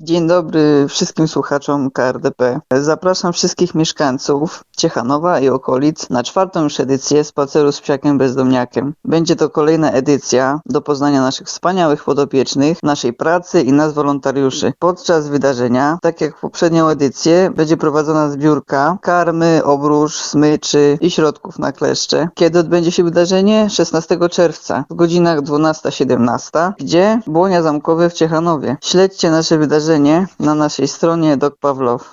Dzień dobry wszystkim słuchaczom KRDP. Zapraszam wszystkich mieszkańców Ciechanowa i okolic na 4. już edycję Spaceru z Psiakiem Bezdomniakiem. Będzie to kolejna edycja do poznania naszych wspaniałych podopiecznych, naszej pracy i nas wolontariuszy. Podczas wydarzenia, tak jak w poprzednią edycję, będzie prowadzona zbiórka karmy, obróż, smyczy i środków na kleszcze. Kiedy odbędzie się wydarzenie? 16 czerwca w godzinach 12-17. Gdzie? Błonia Zamkowe w Ciechanowie. Śledźcie nasze wydarzenie na naszej stronie Dog Pawlow.